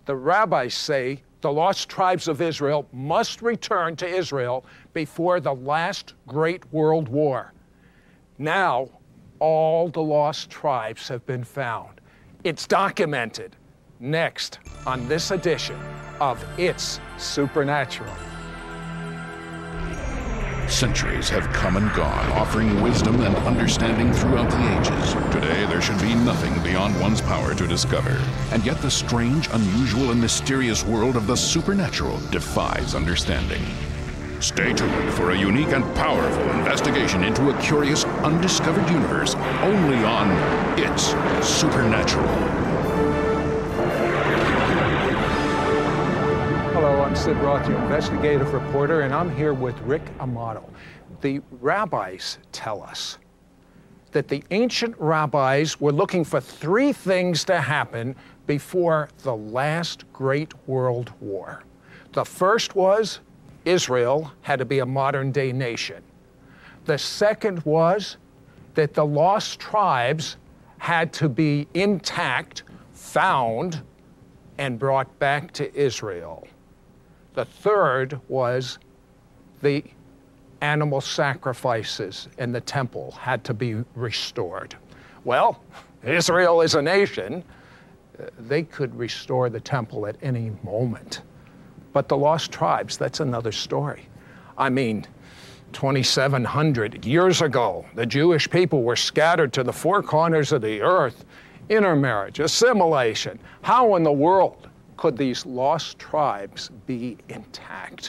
The rabbis say the lost tribes of Israel must return to Israel before the last great world war. Now, all the lost tribes have been found. It's documented. Next on this edition of It's Supernatural. Centuries have come and gone, offering wisdom and understanding throughout the ages. Today, there should be nothing beyond one's power to discover. And yet the strange, unusual, and mysterious world of the supernatural defies understanding. Stay tuned for a unique and powerful investigation into a curious, undiscovered universe, only on It's Supernatural. Hello, I'm Sid Roth, your investigative reporter, and I'm here with Rick Amato. The rabbis tell us that the ancient rabbis were looking for three things to happen before the last great world war. The first was Israel had to be a modern-day nation. The second was that the lost tribes had to be intact, found, and brought back to Israel. The third was the animal sacrifices in the temple had to be restored. Well, Israel is a nation. They could restore the temple at any moment. But the lost tribes, that's another story. I mean, 2,700 years ago, the Jewish people were scattered to the four corners of the earth. Intermarriage, assimilation. How in the world could these lost tribes be intact?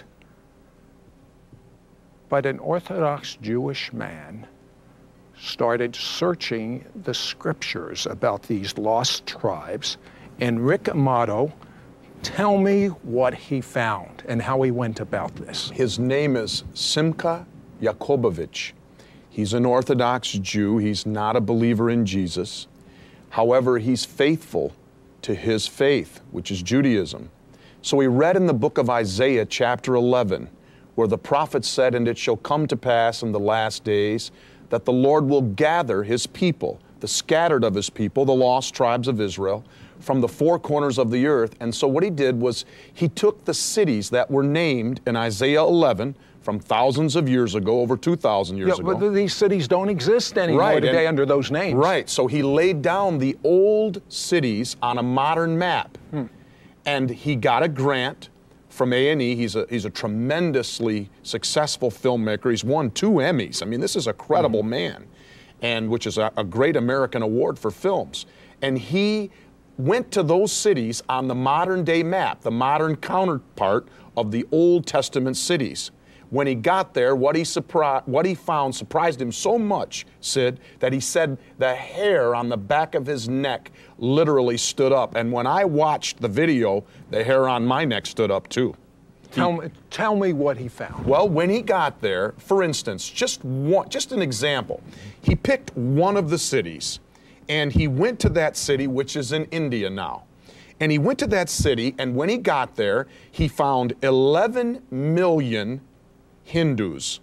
But an Orthodox Jewish man started searching the scriptures about these lost tribes, and Rick Amato, tell me what he found and how he went about this. His name is Simcha Yakobovich. He's an Orthodox Jew. He's not a believer in Jesus. However, he's faithful to his faith, which is Judaism. So we read in the book of Isaiah, chapter 11, where the prophet said, "And it shall come to pass in the last days that the Lord will gather his people, the scattered of his people, the lost tribes of Israel, from the four corners of the earth." And so what he did was he took the cities that were named in Isaiah 11 from thousands of years ago, over 2,000 years ago. But these cities don't exist anymore today under those names. Right, so he laid down the old cities on a modern map. And he got a grant from A&E. He's a tremendously successful filmmaker. He's won 2 Emmys. I mean, this is a credible man, and which is a great American award for films. And he went to those cities on the modern day map, the modern counterpart of the Old Testament cities. When he got there, what he found surprised him so much, Sid, that he said the hair on the back of his neck literally stood up. And when I watched the video, the hair on my neck stood up too. Tell me what he found. Well, when he got there, for instance, just an example, he picked one of the cities, and he went to that city, which is in India now. And he went to that city, and when he got there, he found 11 million Hindus,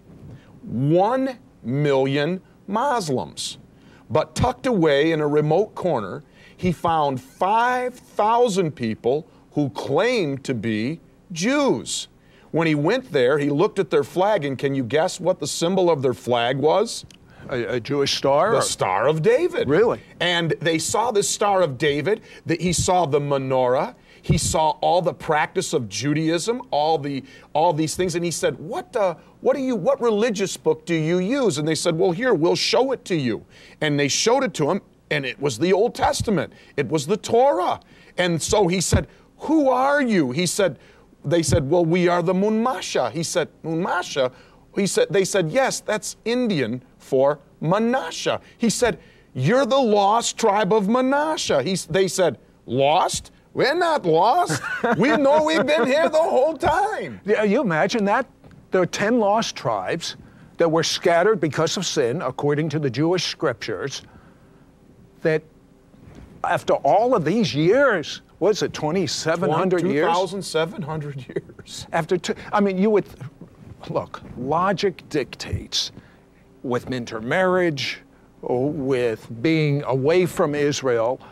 1 million Muslims. But tucked away in a remote corner, he found 5,000 people who claimed to be Jews. When he went there, he looked at their flag, and can you guess what the symbol of their flag was? A Jewish star? The Star of David. Really? And they saw the Star of David, he saw the menorah, he saw all the practice of Judaism, all these things, and he said, what religious book do you use? And they said, well, here, we'll show it to you. And they showed it to him, and it was the Old Testament. It was the Torah. And so he said, who are you? They said, well, we are the Munmasha. He said, Munmasha? They said, yes, that's Indian for Manasseh. He said, you're the lost tribe of Manasseh. They said, lost? We're not lost. We know we've been here the whole time. Yeah, you imagine that? There are 10 lost tribes that were scattered because of sin, according to the Jewish scriptures, that after all of these years, what is it, 2,700 years? 2,700 years. You would, look, logic dictates with intermarriage, with being away from Israel,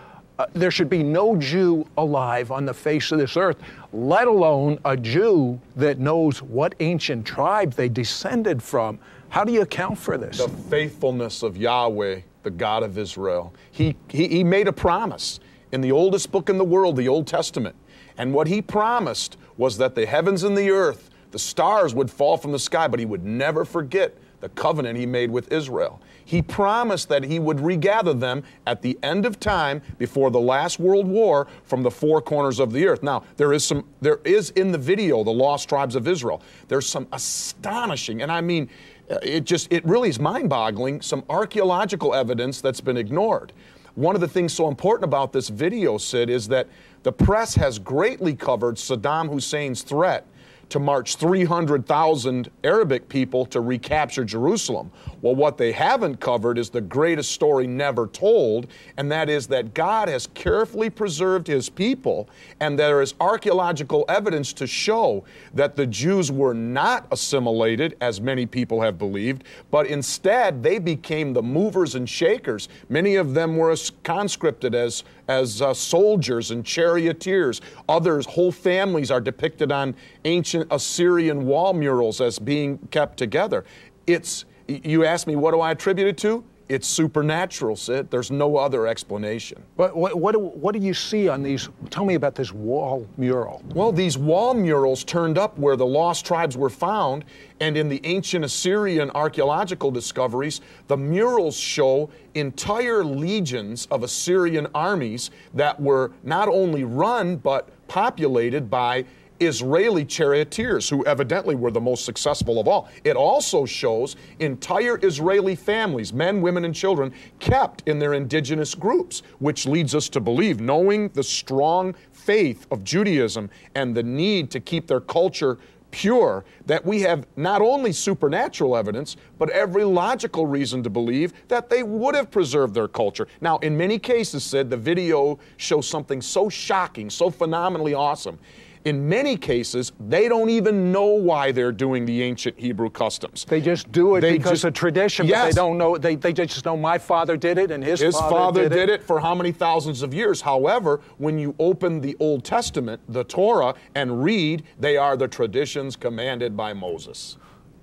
there should be no Jew alive on the face of this earth, let alone a Jew that knows what ancient tribe they descended from. How do you account for this? The faithfulness of Yahweh, the God of Israel. He made a promise in the oldest book in the world, the Old Testament. And what he promised was that the heavens and the earth, the stars would fall from the sky, but he would never forget the covenant he made with Israel. He promised that he would regather them at the end of time before the last world war from the four corners of the earth. Now, there is in the video, the Lost Tribes of Israel, there's some astonishing, and I mean, it really is mind-boggling, some archaeological evidence that's been ignored. One of the things so important about this video, Sid, is that the press has greatly covered Saddam Hussein's threat to march 300,000 Arabic people to recapture Jerusalem. Well, what they haven't covered is the greatest story never told, and that is that God has carefully preserved his people, and there is archaeological evidence to show that the Jews were not assimilated, as many people have believed, but instead they became the movers and shakers. Many of them were conscripted as soldiers and charioteers. Others, whole families are depicted on ancient Assyrian wall murals as being kept together. You asked me, what do I attribute it to? It's supernatural, Sid. There's no other explanation. But what do you see on these? Tell me about this wall mural. Well, these wall murals turned up where the lost tribes were found, and in the ancient Assyrian archaeological discoveries, the murals show entire legions of Assyrian armies that were not only run, but populated by Israeli charioteers, who evidently were the most successful of all. It also shows entire Israeli families, men, women, and children, kept in their indigenous groups, which leads us to believe, knowing the strong faith of Judaism and the need to keep their culture pure, that we have not only supernatural evidence, but every logical reason to believe that they would have preserved their culture. Now, in many cases, Sid, the video shows something so shocking, so phenomenally awesome. In many cases, they don't even know why they're doing the ancient Hebrew customs. They just do it because of tradition, yes. But they don't know, they just know my father did it and his father did it for how many thousands of years. However, when you open the Old Testament, the Torah, and read, they are the traditions commanded by Moses.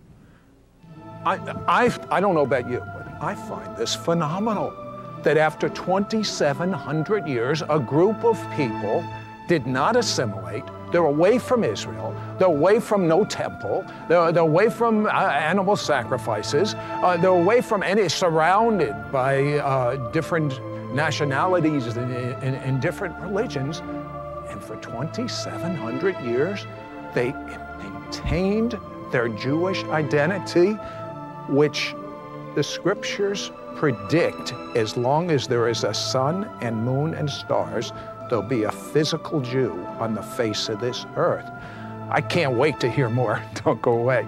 I don't know about you, but I find this phenomenal, that after 2,700 years, a group of people did not assimilate. They're away from Israel. They're away from no temple. They're away from animal sacrifices. They're away from surrounded by different nationalities and different religions. And for 2,700 years, they maintained their Jewish identity, which the scriptures predict, as long as there is a sun and moon and stars, there'll be a physical Jew on the face of this earth. I can't wait to hear more. Don't go away.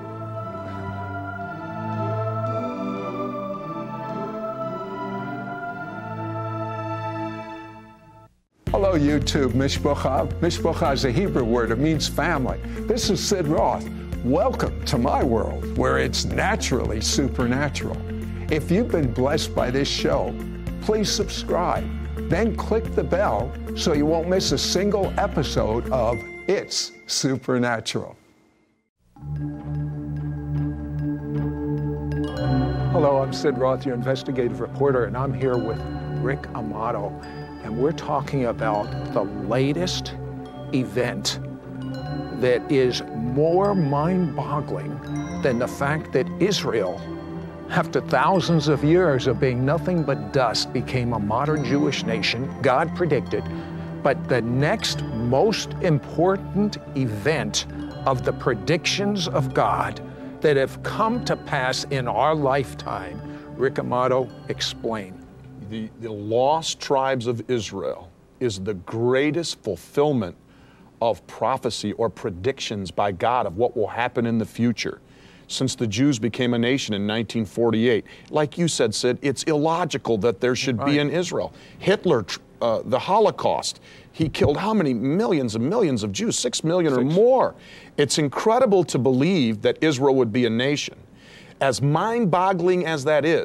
Hello, YouTube. Mishpacha. Mishpacha is a Hebrew word. It means family. This is Sid Roth. Welcome to my world, where it's naturally supernatural. If you've been blessed by this show, please subscribe. Then click the bell so you won't miss a single episode of It's Supernatural. Hello, I'm Sid Roth, your investigative reporter, and I'm here with Rick Amato, and we're talking about the latest event that is more mind-boggling than the fact that Israel, after thousands of years of being nothing but dust, became a modern Jewish nation. God predicted. But the next most important event of the predictions of God that have come to pass in our lifetime, Rick Amato, explain. The lost tribes of Israel is the greatest fulfillment of prophecy or predictions by God of what will happen in the future. Since the Jews became a nation in 1948. Like you said, Sid, it's illogical that there should be an Israel. Hitler, the Holocaust, he killed how many millions and millions of Jews? 6 million or more. It's incredible to believe that Israel would be a nation. As mind-boggling as that is,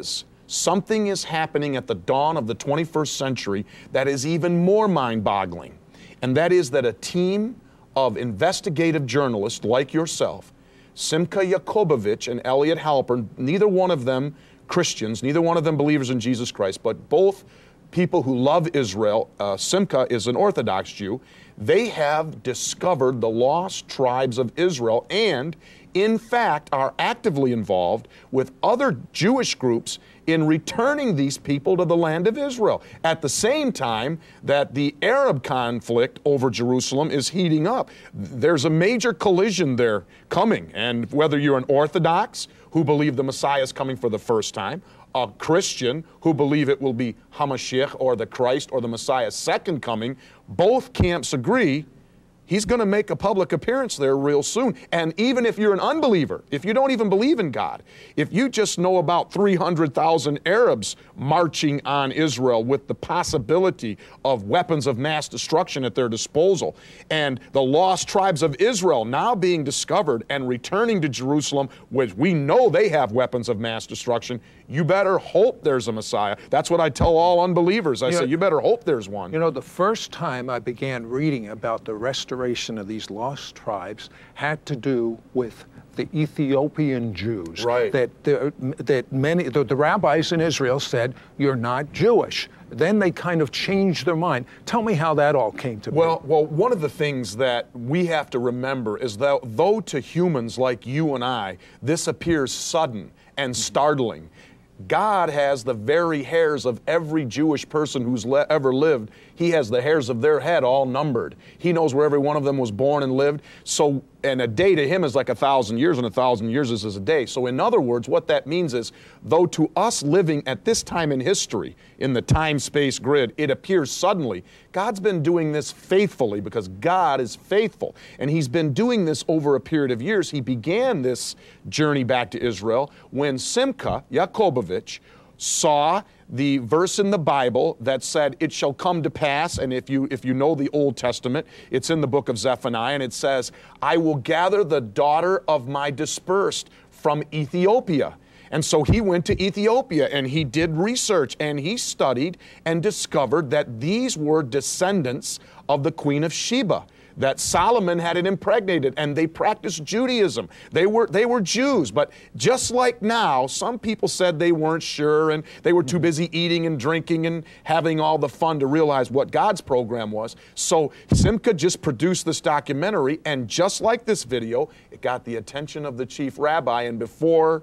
something is happening at the dawn of the 21st century that is even more mind-boggling. And that is that a team of investigative journalists like yourself, Simcha Yakobovich and Elliot Halpern, neither one of them Christians, neither one of them believers in Jesus Christ, but both people who love Israel. Simcha is an Orthodox Jew. They have discovered the lost tribes of Israel and, in fact, are actively involved with other Jewish groups in returning these people to the land of Israel. At the same time that the Arab conflict over Jerusalem is heating up. There's a major collision there coming, and whether you're an Orthodox who believe the Messiah is coming for the first time, a Christian who believe it will be Hamashiach or the Christ or the Messiah's second coming, both camps agree he's going to make a public appearance there real soon. And even if you're an unbeliever, if you don't even believe in God, if you just know about 300,000 Arabs marching on Israel with the possibility of weapons of mass destruction at their disposal, and the lost tribes of Israel now being discovered and returning to Jerusalem, which we know they have weapons of mass destruction, you better hope there's a Messiah. That's what I tell all unbelievers. I say, you better hope there's one. You know, the first time I began reading about the restoration of these lost tribes had to do with the Ethiopian Jews. Right. That many, the rabbis in Israel said, you're not Jewish. Then they kind of changed their mind. Tell me how that all came to be. Well, one of the things that we have to remember is that though to humans like you and I, this appears sudden and startling, God has the very hairs of every Jewish person who's ever lived. He has the hairs of their head all numbered. He knows where every one of them was born and lived. So, and a day to him is like 1,000 years, and 1,000 years is a day. So in other words, what that means is, though to us living at this time in history, in the time-space grid, it appears suddenly, God's been doing this faithfully because God is faithful. And he's been doing this over a period of years. He began this journey back to Israel when Simcha Yakobovich saw the verse in the Bible that said, it shall come to pass, and if you know the Old Testament, it's in the book of Zephaniah, and it says, I will gather the daughter of my dispersed from Ethiopia. And so he went to Ethiopia and he did research and he studied and discovered that these were descendants of the Queen of Sheba, that Solomon had it impregnated, and they practiced Judaism. They were Jews, but just like now, some people said they weren't sure and they were too busy eating and drinking and having all the fun to realize what God's program was. So Simcha just produced this documentary, and just like this video, it got the attention of the chief rabbi, and before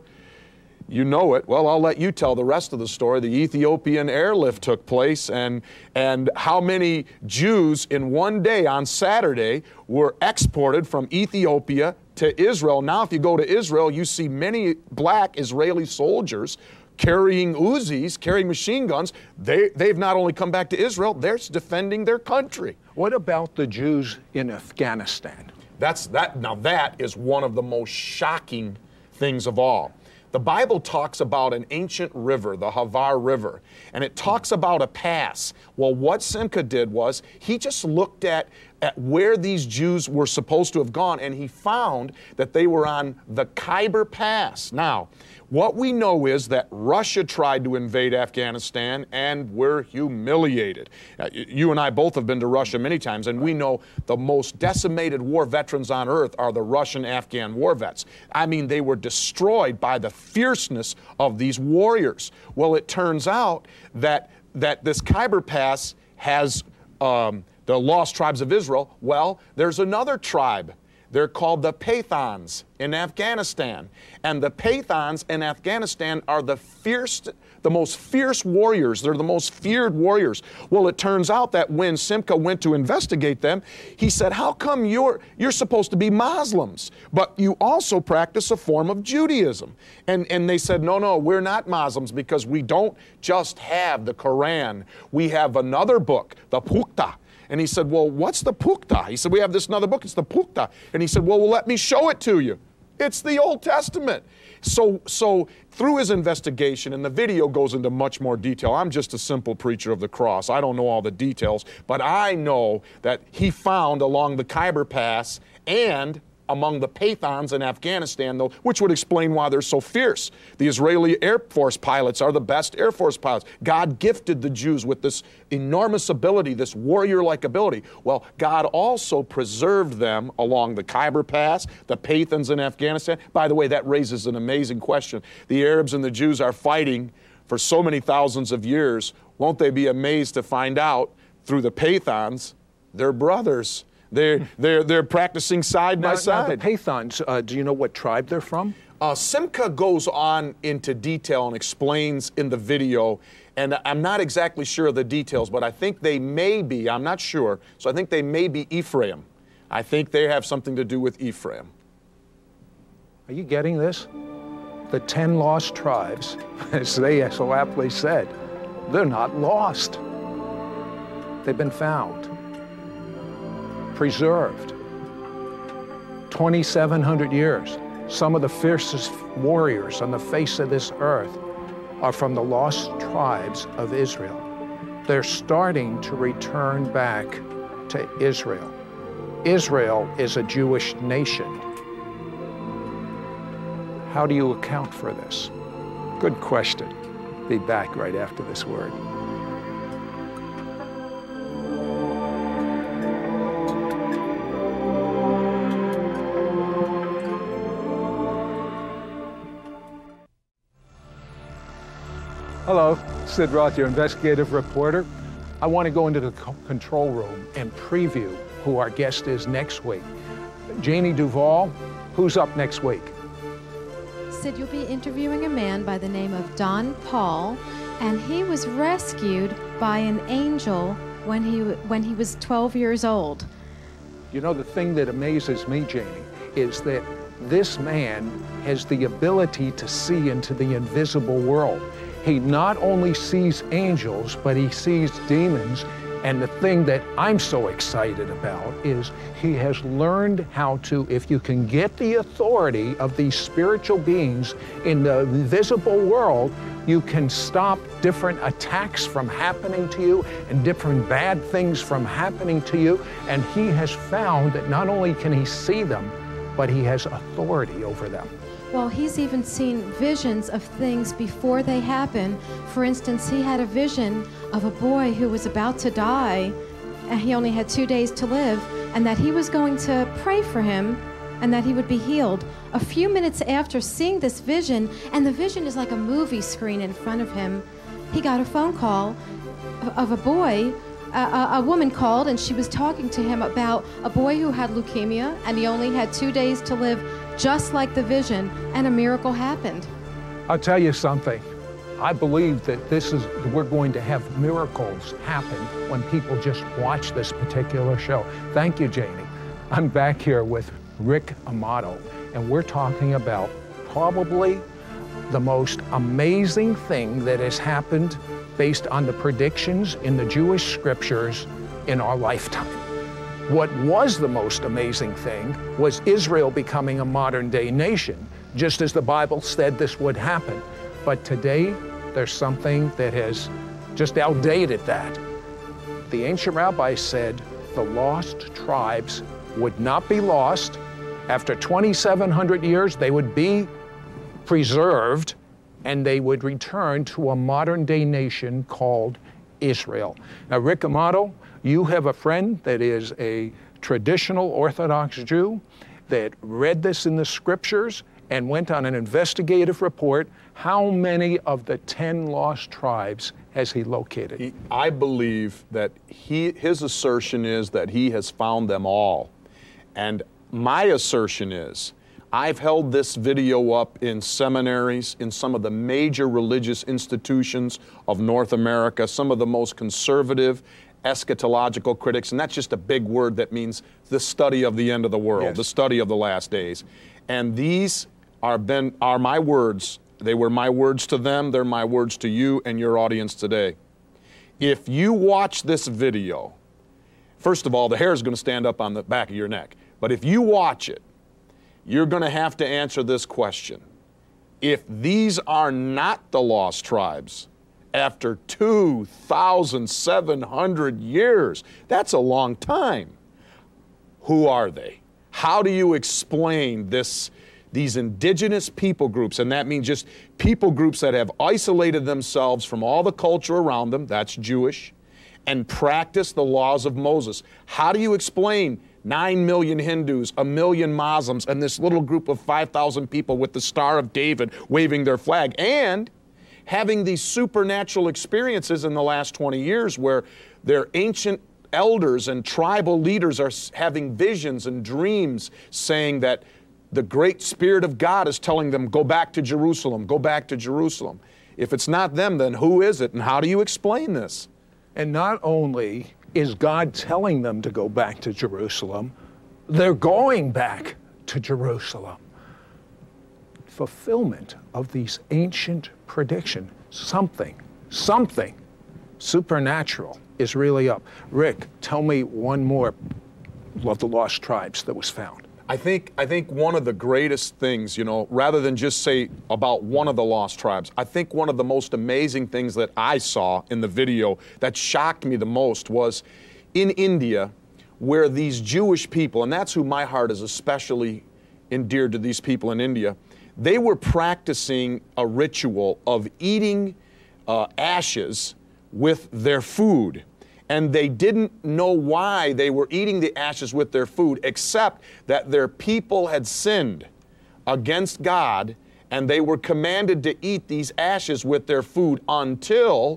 you know it, well, I'll let you tell the rest of the story. The Ethiopian airlift took place, and how many Jews in one day on Saturday were exported from Ethiopia to Israel. Now, if you go to Israel, you see many black Israeli soldiers carrying Uzis, carrying machine guns. They've not only come back to Israel, they're defending their country. What about the Jews in Afghanistan? Now that is one of the most shocking things of all. The Bible talks about an ancient river, the Havar River, and it talks about a pass. Well, what Simcha did was he just looked at where these Jews were supposed to have gone, and he found that they were on the Khyber Pass. Now, what we know is that Russia tried to invade Afghanistan and were humiliated. You and I both have been to Russia many times, and we know the most decimated war veterans on earth are the Russian-Afghan war vets. I mean, they were destroyed by the fierceness of these warriors. Well, it turns out that this Khyber Pass has the lost tribes of Israel. Well, there's another tribe. They're called the Pathans in Afghanistan. And the Pathans in Afghanistan are the most fierce warriors. They're the most feared warriors. Well, it turns out that when Simcha went to investigate them, he said, how come you're supposed to be Muslims, but you also practice a form of Judaism? And they said, no, we're not Muslims because we don't just have the Quran. We have another book, the Pukta. And he said, well, what's the Pukta? He said, we have this another book, it's the Pukta. And he said, well, let me show it to you. It's the Old Testament. So through his investigation, and the video goes into much more detail. I'm just a simple preacher of the cross. I don't know all the details, but I know that he found along the Khyber Pass and among the Pathans in Afghanistan, though, which would explain why they're so fierce. The Israeli Air Force pilots are the best Air Force pilots. God gifted the Jews with this enormous ability, this warrior-like ability. Well, God also preserved them along the Khyber Pass, the Pathans in Afghanistan. By the way, that raises an amazing question. The Arabs and the Jews are fighting for so many thousands of years. Won't they be amazed to find out through the Pathans, they're brothers. They're practicing side by side. Now the Pathans, do you know what tribe they're from? Simca goes on into detail and explains in the video, and I'm not exactly sure of the details, but I think they may be, I'm not sure, so I think they may be Ephraim. I think they have something to do with Ephraim. Are you getting this? The 10 lost tribes, as they so aptly said, they're not lost. They've been found, preserved. 2,700 years. Some of the fiercest warriors on the face of this earth are from the lost tribes of Israel. They're starting to return back to Israel. Israel is a Jewish nation. How do you account for this? Good question. Be back right after this word. Hello, Sid Roth, your investigative reporter. I want to go into the control room and preview who our guest is next week. Janie Duvall, who's up next week? Sid, you'll be interviewing a man by the name of Don Paul, and he was rescued by an angel when he was 12 years old. You know, the thing that amazes me, Janie, is that this man has the ability to see into the invisible world. He not only sees angels, but he sees demons. And the thing that I'm so excited about is he has learned how to, if you can get the authority of these spiritual beings in the visible world, you can stop different attacks from happening to you and different bad things from happening to you. And he has found that not only can he see them, but he has authority over them. Well, he's even seen visions of things before they happen. For instance, he had a vision of a boy who was about to die, and he only had 2 days to live, and that he was going to pray for him and that he would be healed. A few minutes after seeing this vision, and the vision is like a movie screen in front of him, he got a phone call of a boy. A woman called, and she was talking to him about a boy who had leukemia, and he only had 2 days to live, just like the vision, and a miracle happened. I'll tell you something. I believe that we're going to have miracles happen when people just watch this particular show. Thank you, Janie. I'm back here with Rick Amato, and we're talking about probably the most amazing thing that has happened based on the predictions in the Jewish scriptures in our lifetime. What was the most amazing thing was Israel becoming a modern-day nation, just as the Bible said this would happen. But today, there's something that has just outdated that. The ancient rabbis said the lost tribes would not be lost. After 2,700 years, they would be preserved, and they would return to a modern-day nation called Israel. Now, Rick Amato, you have a friend that is a traditional Orthodox Jew that read this in the scriptures and went on an investigative report. How many of the 10 lost tribes has he located? I believe that his assertion is that he has found them all. And my assertion is, I've held this video up in seminaries, in some of the major religious institutions of North America, some of the most conservative eschatological critics, and that's just a big word that means the study of the end of the world, yes, the study of the last days. And these are my words. They were my words to them, they're my words to you and your audience today. If you watch this video, first of all, the hair is going to stand up on the back of your neck. But if you watch it, you're going to have to answer this question. If these are not the lost tribes, after 2,700 years, that's a long time. Who are they? how do you explain these indigenous people groups, and that means just people groups that have isolated themselves from all the culture around them, that's Jewish, and practice the laws of Moses? How do you explain 9 million Hindus, 1 million Muslims, and this little group of 5,000 people with the Star of David waving their flag, and having these supernatural experiences in the last 20 years where their ancient elders and tribal leaders are having visions and dreams saying that the great Spirit of God is telling them, go back to Jerusalem, go back to Jerusalem. If it's not them, then who is it, and how do you explain this? And not only is God telling them to go back to Jerusalem, they're going back to Jerusalem. Fulfillment of these ancient predictions. Something supernatural is really up. Rick, tell me one more of the lost tribes that was found. I think one of the greatest things, rather than just say about one of the lost tribes, I think one of the most amazing things that I saw in the video that shocked me the most was in India, where these Jewish people, and that's who my heart is especially endeared to, these people in India, they were practicing a ritual of eating ashes with their food. And they didn't know why they were eating the ashes with their food, except that their people had sinned against God, and they were commanded to eat these ashes with their food until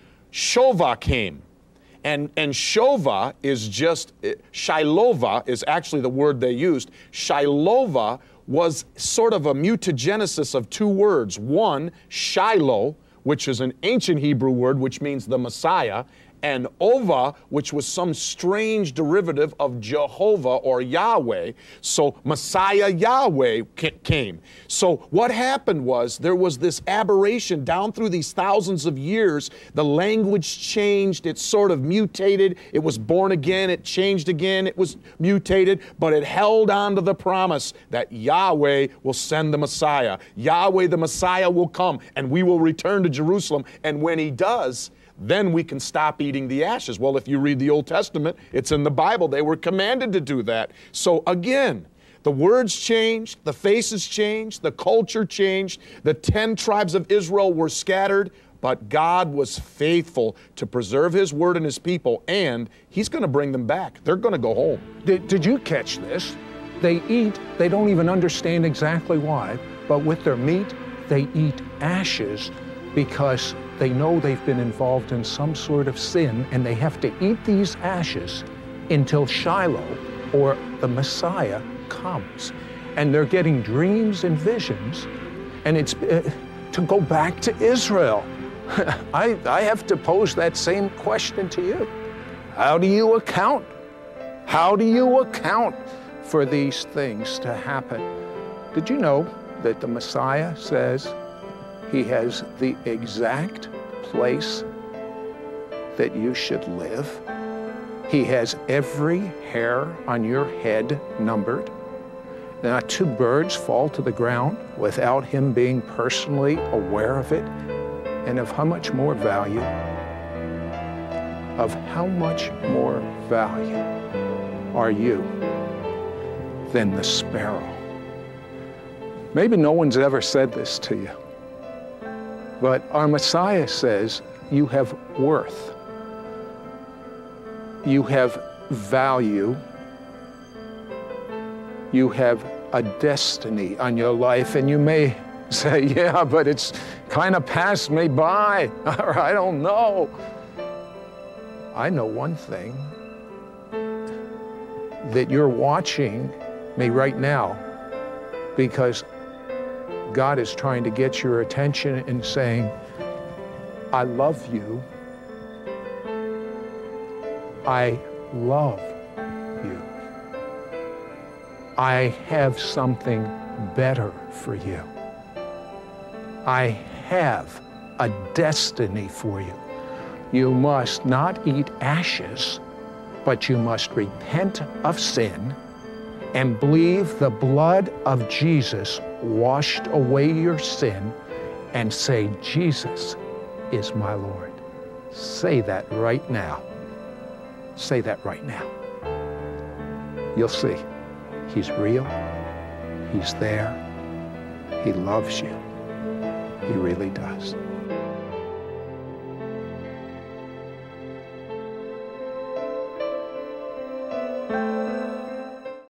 Shova came. And Shova is just, Shilova is actually the word they used. Shilova was sort of a mutagenesis of two words. One, Shiloh, which is an ancient Hebrew word which means the Messiah, and Ova, which was some strange derivative of Jehovah or Yahweh. So Messiah Yahweh came. So what happened was there was this aberration down through these thousands of years. The language changed. It sort of mutated. It was born again. It changed again. It was mutated. But it held on to the promise that Yahweh will send the Messiah. Yahweh the Messiah will come, and we will return to Jerusalem. And when he does, then we can stop eating the ashes. Well, if you read the Old Testament, it's in the Bible. They were commanded to do that. So again, the words changed, the faces changed, the culture changed, the 10 tribes of Israel were scattered, but God was faithful to preserve his word and his people, and he's going to bring them back. They're going to go home. Did you catch this? They eat, they don't even understand exactly why, but with their meat, they eat ashes because they know they've been involved in some sort of sin, and they have to eat these ashes until Shiloh, or the Messiah, comes. And they're getting dreams and visions, and it's to go back to Israel. I have to pose that same question to you. How do you account? How do you account for these things to happen? Did you know that the Messiah says he has the exact place that you should live? He has every hair on your head numbered. Not two birds fall to the ground without him being personally aware of it. And of how much more value, are you than the sparrow? Maybe no one's ever said this to you, but our Messiah says you have worth, you have value, you have a destiny on your life. And you may say, yeah, but it's kind of passed me by, or I don't know. I know one thing, that you're watching me right now because God is trying to get your attention and saying, I love you. I love you. I have something better for you. I have a destiny for you. You must not eat ashes, but you must repent of sin and believe the blood of Jesus washed away your sin and say, Jesus is my Lord. Say that right now. Say that right now. You'll see. He's real. He's there. He loves you. He really does.